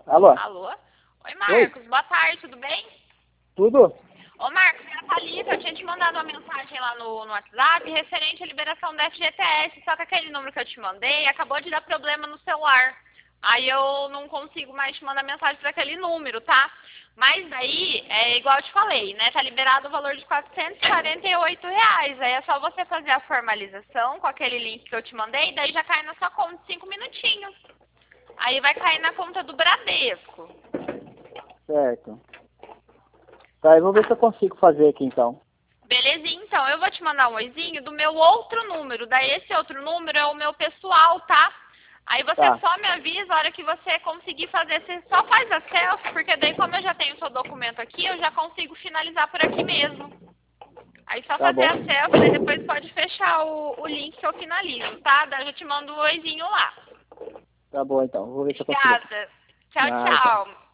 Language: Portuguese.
Alô? Alô? Oi, Oi? Marcos. Boa tarde, tudo bem? Tudo? Ô, Marcos, é a Thalita. Eu tinha te mandado uma mensagem lá no WhatsApp referente à liberação da FGTS, só que aquele número que eu te mandei acabou de dar problema no celular. Aí eu não consigo mais te mandar mensagem para aquele número, tá? Mas daí, é igual eu te falei, né? Tá liberado o valor de R$ 448. Aí é só você fazer a formalização com aquele link que eu te mandei, daí já cai na sua conta em 5 minutinhos. Aí vai cair na conta do Bradesco. Certo. Tá, eu vou ver se eu consigo fazer aqui então. Belezinha, então. Eu vou te mandar um oizinho do meu outro número. Daí esse outro número é o meu pessoal, tá? Aí você Tá, só me avisa a hora que você conseguir fazer. Você só faz a selfie, porque daí como eu já tenho o seu documento aqui, eu já consigo finalizar por aqui mesmo. Aí só tá fazer bom. a selfie, daí depois pode fechar o link que eu finalizo, tá? Daí eu já te mando o oizinho lá. Tá bom então, vou ver se eu consigo aqui. Obrigada. Tchau, Nada, tchau. tchau.